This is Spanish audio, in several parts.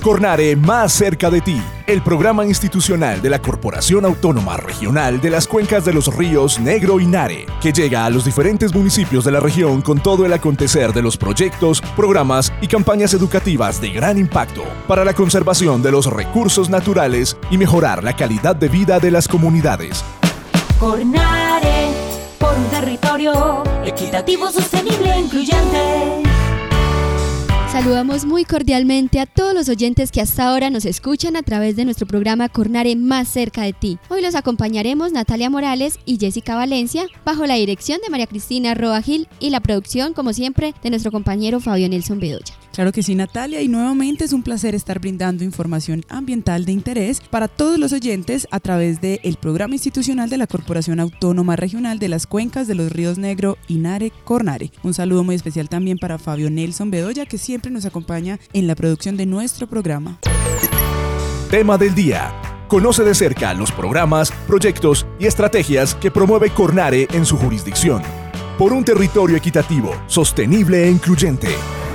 Cornare más cerca de ti, el programa institucional de la Corporación Autónoma Regional de las Cuencas de los Ríos Negro y Nare, que llega a los diferentes municipios de la región con todo el acontecer de los proyectos, programas y campañas educativas de gran impacto para la conservación de los recursos naturales y mejorar la calidad de vida de las comunidades. Cornare, por un territorio equitativo, sostenible e incluyente. Saludamos muy cordialmente a todos los oyentes que hasta ahora nos escuchan a través de nuestro programa Cornare más cerca de ti. Hoy los acompañaremos Natalia Morales y Jessica Valencia, bajo la dirección de María Cristina Roa Gil y la producción, como siempre, de nuestro compañero Fabio Nelson Bedoya. Claro que sí, Natalia, y nuevamente es un placer estar brindando información ambiental de interés para todos los oyentes a través del programa institucional de la Corporación Autónoma Regional de las Cuencas de los Ríos Negro y Nare, Cornare. Un saludo muy especial también para Fabio Nelson Bedoya, que siempre nos acompaña en la producción de nuestro programa. Tema del día. Conoce de cerca los programas, proyectos y estrategias que promueve Cornare en su jurisdicción. Por un territorio equitativo, sostenible e incluyente.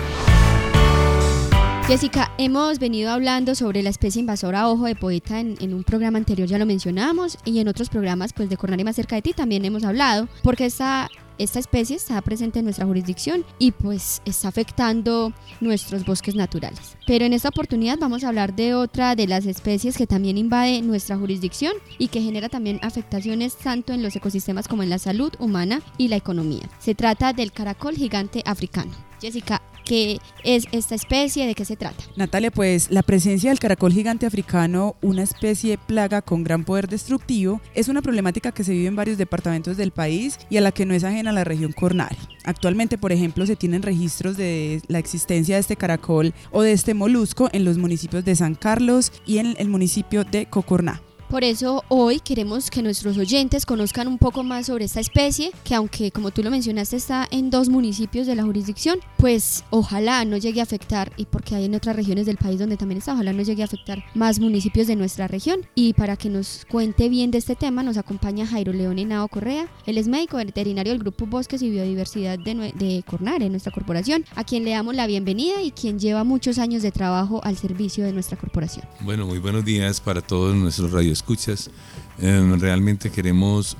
Jessica, hemos venido hablando sobre la especie invasora ojo de poeta en un programa anterior, ya lo mencionamos, y en otros programas pues de Cornare más cerca de ti también hemos hablado, porque esta especie está presente en nuestra jurisdicción y pues está afectando nuestros bosques naturales. Pero en esta oportunidad vamos a hablar de otra de las especies que también invade nuestra jurisdicción y que genera también afectaciones tanto en los ecosistemas como en la salud humana y la economía. Se trata del caracol gigante africano. Jessica, ¿qué es esta especie? ¿De qué se trata? Natalia, pues la presencia del caracol gigante africano, una especie plaga con gran poder destructivo, es una problemática que se vive en varios departamentos del país y a la que no es ajena a la región Cornare. Actualmente, por ejemplo, se tienen registros de la existencia de este caracol o de este molusco en los municipios de San Carlos y en el municipio de Cocorná. Por eso hoy queremos que nuestros oyentes conozcan un poco más sobre esta especie, que aunque como tú lo mencionaste está en 2 municipios de la jurisdicción, pues ojalá no llegue a afectar, y porque hay en otras regiones del país donde también está, ojalá no llegue a afectar más municipios de nuestra región. Y para que nos cuente bien de este tema nos acompaña Jairo León Henao Correa. Él es médico veterinario del Grupo Bosques y Biodiversidad de Cornare, nuestra corporación, a quien le damos la bienvenida y quien lleva muchos años de trabajo al servicio de nuestra corporación. Bueno, muy buenos días para todos nuestros radioescuchas. Realmente queremos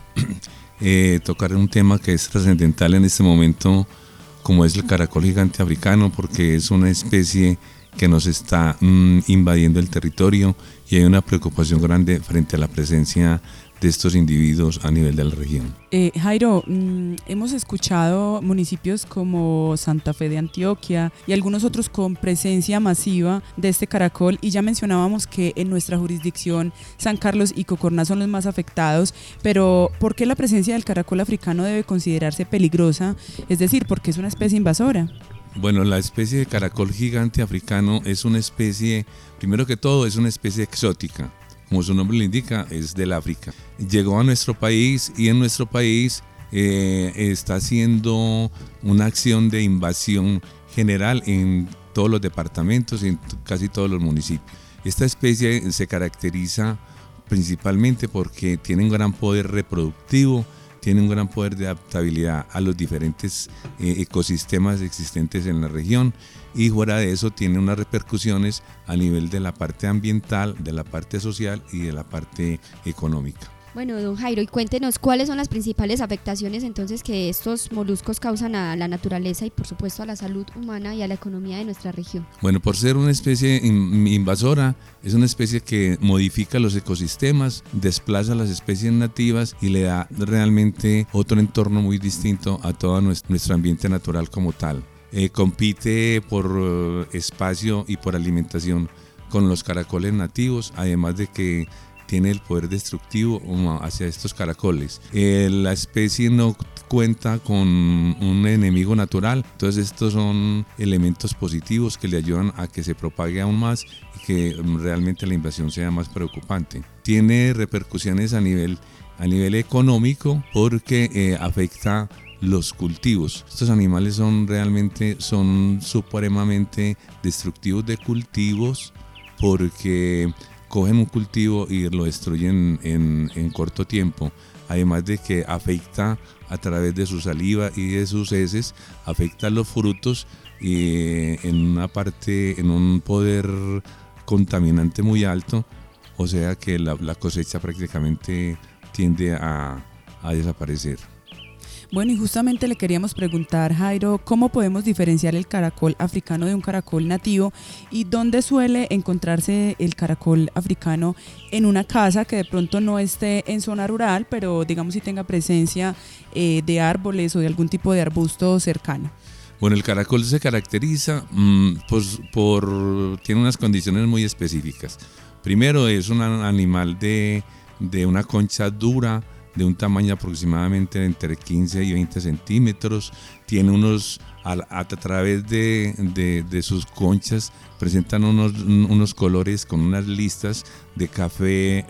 tocar un tema que es trascendental en este momento, como es el caracol gigante africano, porque es una especie que nos está invadiendo el territorio y hay una preocupación grande frente a la presencia de estos individuos a nivel de la región. Jairo, hemos escuchado municipios como Santa Fe de Antioquia y algunos otros con presencia masiva de este caracol, y ya mencionábamos que en nuestra jurisdicción San Carlos y Cocorná son los más afectados, pero ¿por qué la presencia del caracol africano debe considerarse peligrosa? Es decir, ¿por qué es una especie invasora? Bueno, la especie de caracol gigante africano es una especie, primero que todo, es una especie exótica. Como su nombre le indica, es del África. Llegó a nuestro país y en nuestro país está haciendo una acción de invasión general en todos los departamentos y en casi todos los municipios. Esta especie se caracteriza principalmente porque tiene un gran poder reproductivo, tiene un gran poder de adaptabilidad a los diferentes ecosistemas existentes en la región, y fuera de eso tiene unas repercusiones a nivel de la parte ambiental, de la parte social y de la parte económica. Bueno, don Jairo, y cuéntenos cuáles son las principales afectaciones entonces que estos moluscos causan a la naturaleza y por supuesto a la salud humana y a la economía de nuestra región. Bueno, por ser una especie invasora, es una especie que modifica los ecosistemas, desplaza las especies nativas y le da realmente otro entorno muy distinto a todo nuestro ambiente natural como tal. Compite por espacio y por alimentación con los caracoles nativos, además de que tiene el poder destructivo hacia estos caracoles. La especie no cuenta con un enemigo natural, entonces estos son elementos positivos que le ayudan a que se propague aún más y que realmente la invasión sea más preocupante. Tiene repercusiones a nivel económico porque afecta los cultivos. Estos animales son supremamente destructivos de cultivos porque cogen un cultivo y lo destruyen en corto tiempo, además de que afecta a través de su saliva y de sus heces, afecta a los frutos y en un poder contaminante muy alto, o sea que la cosecha prácticamente tiende a desaparecer. Bueno, y justamente le queríamos preguntar, Jairo, ¿cómo podemos diferenciar el caracol africano de un caracol nativo y dónde suele encontrarse el caracol africano en una casa que de pronto no esté en zona rural, pero digamos si tenga presencia de árboles o de algún tipo de arbusto cercano? Bueno, el caracol se caracteriza tiene unas condiciones muy específicas. Primero, es un animal de una concha dura, de un tamaño aproximadamente entre 15 y 20 centímetros, tiene a través de sus conchas presentan unos colores con unas listas de café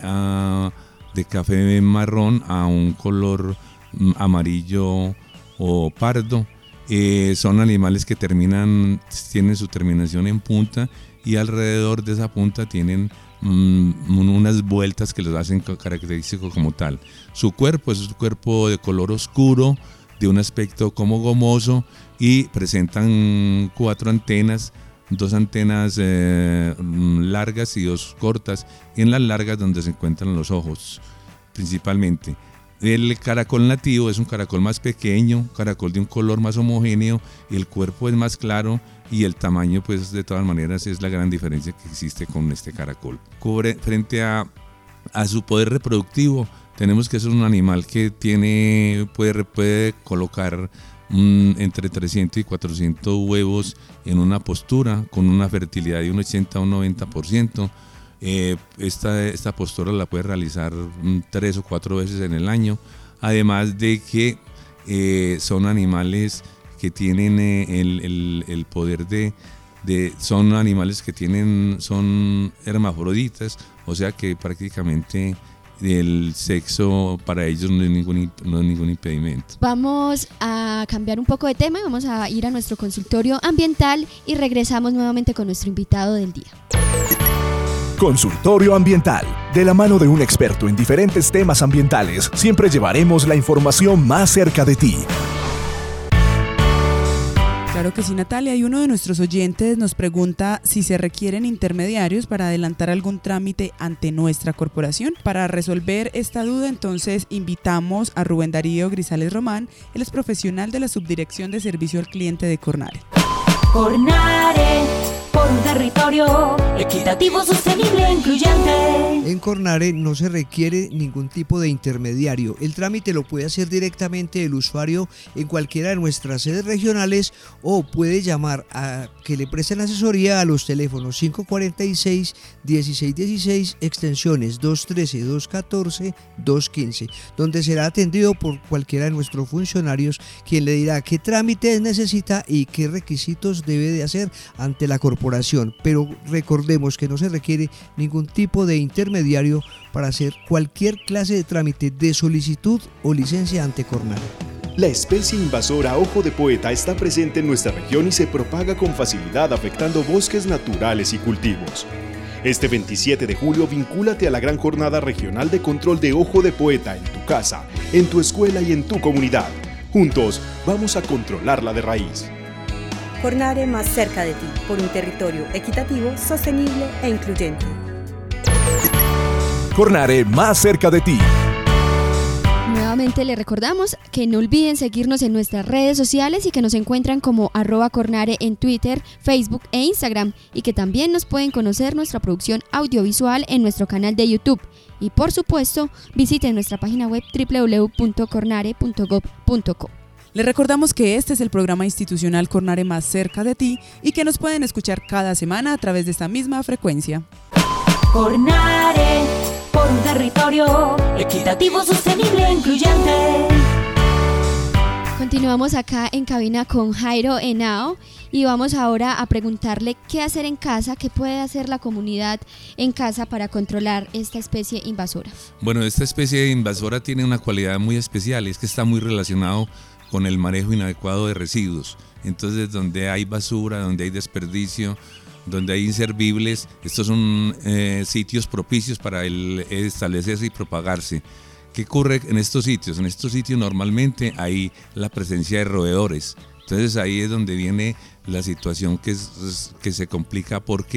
marrón a un color amarillo o pardo. Son animales que tienen su terminación en punta y alrededor de esa punta tienen unas vueltas que los hacen característicos como tal. Su cuerpo es un cuerpo de color oscuro, de un aspecto como gomoso, y presentan 4 antenas, 2 antenas largas y 2 cortas, y en las largas donde se encuentran los ojos principalmente. El caracol nativo es un caracol más pequeño, caracol de un color más homogéneo, y el cuerpo es más claro, y el tamaño, pues de todas maneras es la gran diferencia que existe con este caracol. Frente a su poder reproductivo, tenemos que es un animal que puede colocar entre 300 y 400 huevos en una postura, con una fertilidad de un 80 a un 90%. Esta postura la puede realizar 3 o 4 veces en el año, además de que son animales que tienen el poder son animales que son hermafroditas, o sea que prácticamente el sexo para ellos no es ningún impedimento. Vamos a cambiar un poco de tema, vamos a ir a nuestro consultorio ambiental y regresamos nuevamente con nuestro invitado del día. Consultorio Ambiental. De la mano de un experto en diferentes temas ambientales, siempre llevaremos la información más cerca de ti. Claro que sí, Natalia, y uno de nuestros oyentes nos pregunta si se requieren intermediarios para adelantar algún trámite ante nuestra corporación. Para resolver esta duda, entonces invitamos a Rubén Darío Grisales Román, él es profesional de la Subdirección de Servicio al Cliente de Cornare. Cornare, por un territorio equitativo, sostenible e incluyente. En Cornare no se requiere ningún tipo de intermediario. El trámite lo puede hacer directamente el usuario en cualquiera de nuestras sedes regionales o puede llamar a que le presten asesoría a los teléfonos 546-1616, extensiones 213, 214, 215, donde será atendido por cualquiera de nuestros funcionarios, quien le dirá qué trámites necesita y qué requisitos debe de hacer ante la corporación. Pero recordemos que no se requiere ningún tipo de intermediario para hacer cualquier clase de trámite de solicitud o licencia ante Cornare. La especie invasora ojo de poeta está presente en nuestra región y se propaga con facilidad afectando bosques naturales y cultivos. Este 27 de julio vincúlate a la gran jornada regional de control de ojo de poeta en tu casa, en tu escuela y en tu comunidad. Juntos vamos a controlarla de raíz. Cornare, más cerca de ti, por un territorio equitativo, sostenible e incluyente. Cornare, más cerca de ti. Nuevamente les recordamos que no olviden seguirnos en nuestras redes sociales y que nos encuentran como @Cornare en Twitter, Facebook e Instagram, y que también nos pueden conocer nuestra producción audiovisual en nuestro canal de YouTube. Y por supuesto, visiten nuestra página web www.cornare.gov.co. Les recordamos que este es el programa institucional Cornare, más cerca de ti, y que nos pueden escuchar cada semana a través de esta misma frecuencia. Cornare, por un territorio equitativo, sostenible e incluyente. Continuamos acá en cabina con Jairo Henao y vamos ahora a preguntarle qué hacer en casa, qué puede hacer la comunidad en casa para controlar esta especie invasora. Bueno, esta especie invasora tiene una cualidad muy especial, es que está muy relacionado con el manejo inadecuado de residuos. Entonces, donde hay basura, donde hay desperdicio, donde hay inservibles, estos son sitios propicios para establecerse y propagarse. ¿Qué ocurre en estos sitios? En estos sitios normalmente hay la presencia de roedores. Entonces ahí es donde viene la situación que se complica, porque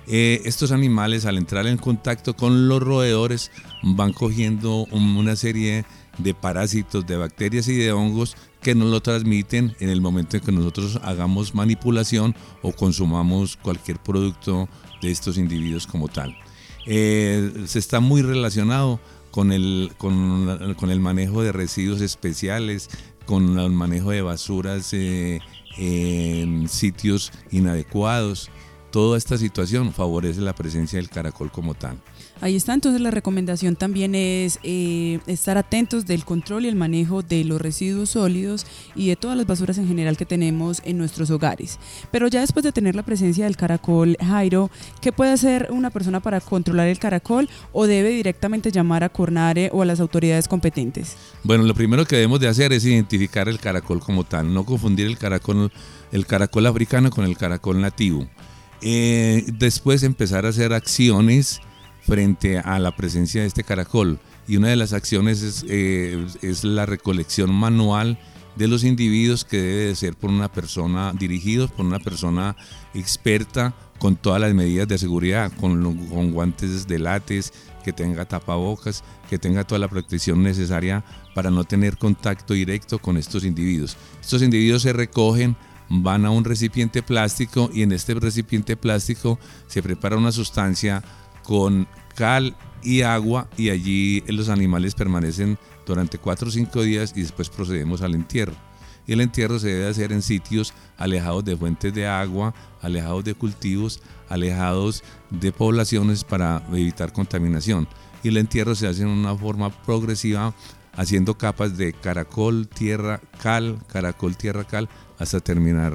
Estos animales, al entrar en contacto con los roedores, van cogiendo una serie de parásitos, de bacterias y de hongos que nos lo transmiten en el momento en que nosotros hagamos manipulación o consumamos cualquier producto de estos individuos como tal. Se está muy relacionado con el manejo de residuos especiales, con el manejo de basuras en sitios inadecuados. Toda esta situación favorece la presencia del caracol como tal. Ahí está, entonces la recomendación también es estar atentos del control y el manejo de los residuos sólidos y de todas las basuras en general que tenemos en nuestros hogares. Pero ya después de tener la presencia del caracol, Jairo, ¿qué puede hacer una persona para controlar el caracol o debe directamente llamar a Cornare o a las autoridades competentes? Bueno, lo primero que debemos de hacer es identificar el caracol como tal, no confundir el caracol africano con el caracol nativo. Después empezar a hacer acciones frente a la presencia de este caracol, y una de las acciones es la recolección manual de los individuos, que debe de ser dirigidos por una persona experta con todas las medidas de seguridad, con guantes de látex, que tenga tapabocas, que tenga toda la protección necesaria para no tener contacto directo con estos individuos. Estos individuos se recogen, van a un recipiente plástico, y en este recipiente plástico se prepara una sustancia con cal y agua, y allí los animales permanecen durante 4 o 5 días y después procedemos al entierro. Y el entierro se debe hacer en sitios alejados de fuentes de agua, alejados de cultivos, alejados de poblaciones para evitar contaminación. Y el entierro se hace en una forma progresiva, haciendo capas de caracol, tierra, cal, caracol, tierra, cal, hasta terminar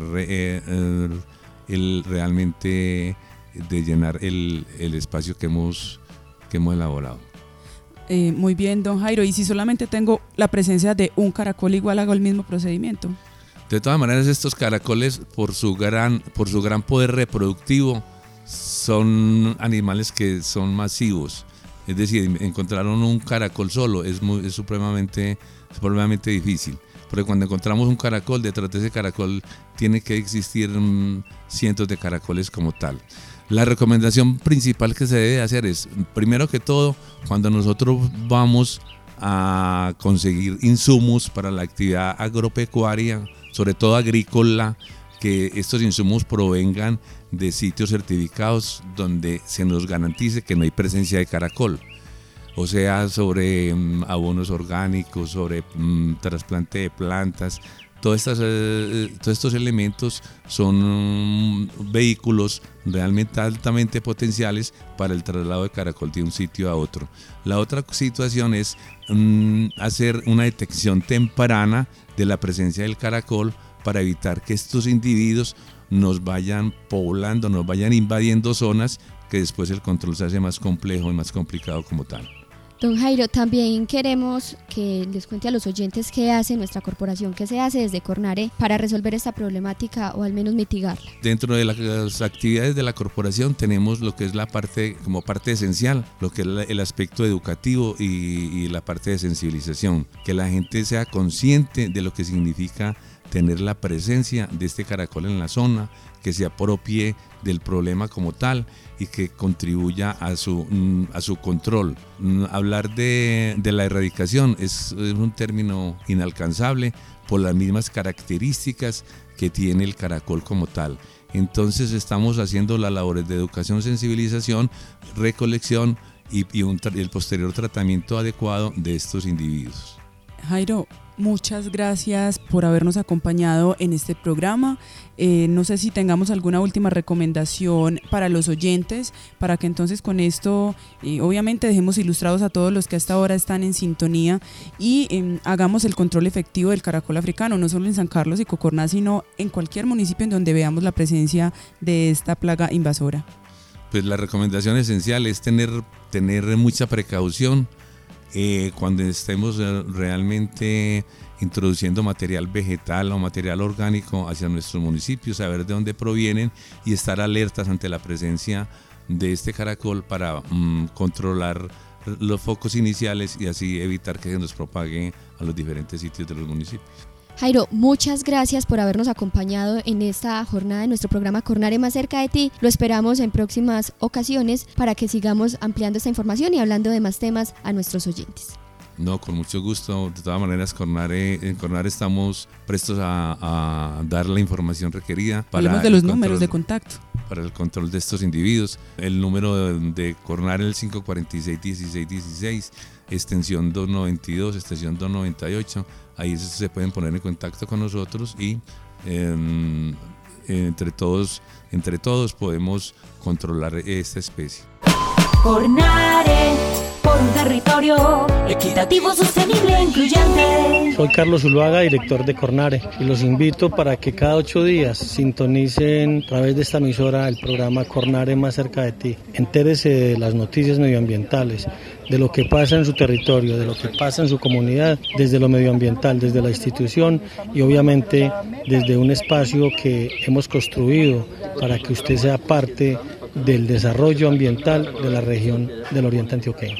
realmente de llenar el espacio que hemos elaborado. Muy bien, don Jairo. ¿Y si solamente tengo la presencia de un caracol, igual hago el mismo procedimiento? De todas maneras, estos caracoles, por su gran poder reproductivo, son animales que son masivos. Es decir, encontraron un caracol solo es supremamente difícil. Porque cuando encontramos un caracol, detrás de ese caracol tiene que existir cientos de caracoles como tal. La recomendación principal que se debe hacer es, primero que todo, cuando nosotros vamos a conseguir insumos para la actividad agropecuaria, sobre todo agrícola, que estos insumos provengan de sitios certificados donde se nos garantice que no hay presencia de caracol. O sea, sobre abonos orgánicos, sobre trasplante de plantas. Todos estos elementos son vehículos realmente altamente potenciales para el traslado de caracol de un sitio a otro. La otra situación es hacer una detección temprana de la presencia del caracol para evitar que estos individuos nos vayan poblando, nos vayan invadiendo zonas que después el control se hace más complejo y más complicado como tal. Don Jairo, también queremos que les cuente a los oyentes qué hace nuestra corporación, qué se hace desde Cornare para resolver esta problemática o al menos mitigarla. Dentro de las actividades de la corporación tenemos lo que es como parte esencial, lo que es el aspecto educativo y la parte de sensibilización, que la gente sea consciente de lo que significa tener la presencia de este caracol en la zona, que se apropie del problema como tal y que contribuya a su control. Hablar de la erradicación es un término inalcanzable por las mismas características que tiene el caracol como tal. Entonces estamos haciendo las labores de educación, sensibilización, recolección y el posterior tratamiento adecuado de estos individuos. Jairo, muchas gracias por habernos acompañado en este programa. No sé si tengamos alguna última recomendación para los oyentes, para que entonces con esto obviamente dejemos ilustrados a todos los que hasta ahora están en sintonía y hagamos el control efectivo del caracol africano, no solo en San Carlos y Cocorná, sino en cualquier municipio en donde veamos la presencia de esta plaga invasora. Pues la recomendación esencial es tener mucha precaución cuando estemos realmente introduciendo material vegetal o material orgánico hacia nuestros municipios, saber de dónde provienen y estar alertas ante la presencia de este caracol para controlar los focos iniciales y así evitar que se nos propague a los diferentes sitios de los municipios. Jairo, muchas gracias por habernos acompañado en esta jornada de nuestro programa Cornare más cerca de ti. Lo esperamos en próximas ocasiones para que sigamos ampliando esta información y hablando de más temas a nuestros oyentes. No, con mucho gusto. De todas maneras, en Cornare estamos prestos a dar la información requerida. Hablemos de los números de contacto. Para el control de estos individuos. El número de Cornare es el 546-1616, extensión 292, extensión 298. Ahí se pueden poner en contacto con nosotros y entre todos podemos controlar esta especie. Cornare, por un territorio equitativo, sostenible e incluyente. Soy Carlos Zuluaga, director de Cornare, y los invito para que cada 8 días sintonicen a través de esta emisora el programa Cornare más cerca de ti. Entérese de las noticias medioambientales, de lo que pasa en su territorio, de lo que pasa en su comunidad, desde lo medioambiental, desde la institución y obviamente desde un espacio que hemos construido para que usted sea parte del desarrollo ambiental de la región del Oriente Antioqueño.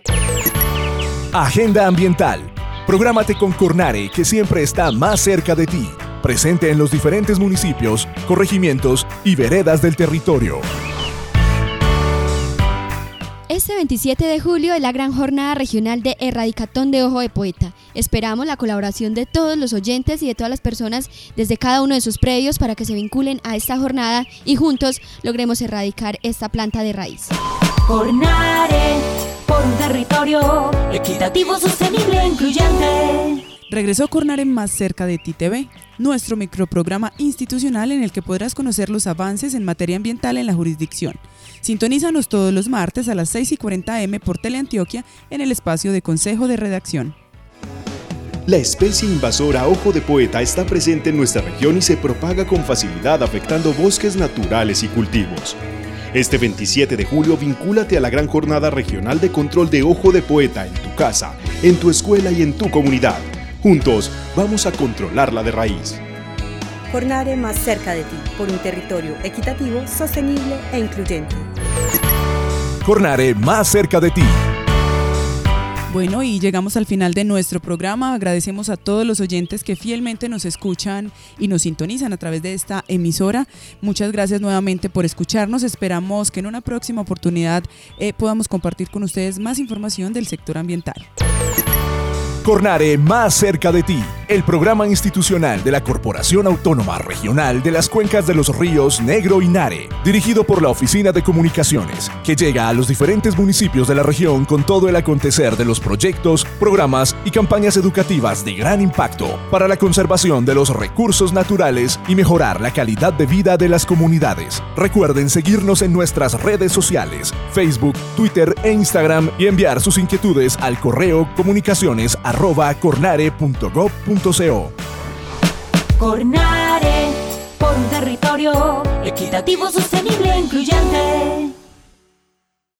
Agenda Ambiental. Prográmate con Cornare, que siempre está más cerca de ti. Presente en los diferentes municipios, corregimientos y veredas del territorio. Este 27 de julio es la gran jornada regional de erradicatón de ojo de poeta. Esperamos la colaboración de todos los oyentes y de todas las personas desde cada uno de sus predios para que se vinculen a esta jornada y juntos logremos erradicar esta planta de raíz. Cornare, por un territorio equitativo, sostenible e incluyente. Regresó Cornare más cerca de ti TV, nuestro microprograma institucional en el que podrás conocer los avances en materia ambiental en la jurisdicción. Sintonízanos todos los martes a las 6:40 am por Teleantioquia en el espacio de Consejo de Redacción. La especie invasora ojo de poeta está presente en nuestra región y se propaga con facilidad afectando bosques naturales y cultivos. Este 27 de julio vincúlate a la gran jornada regional de control de ojo de poeta en tu casa, en tu escuela y en tu comunidad. Juntos vamos a controlarla de raíz. Cornare más cerca de ti, por un territorio equitativo, sostenible e incluyente. Cornare más cerca de ti. Bueno, y llegamos al final de nuestro programa. Agradecemos a todos los oyentes que fielmente nos escuchan y nos sintonizan a través de esta emisora. Muchas gracias nuevamente por escucharnos. Esperamos que en una próxima oportunidad podamos compartir con ustedes más información del sector ambiental. Cornare más cerca de ti, el programa institucional de la Corporación Autónoma Regional de las Cuencas de los Ríos Negro y Nare, dirigido por la Oficina de Comunicaciones, que llega a los diferentes municipios de la región con todo el acontecer de los proyectos, programas y campañas educativas de gran impacto para la conservación de los recursos naturales y mejorar la calidad de vida de las comunidades. Recuerden seguirnos en nuestras redes sociales, Facebook, Twitter e Instagram y enviar sus inquietudes al correo comunicaciones@cornare.gov.co. Cornare, por un territorio equitativo, sostenible e incluyente.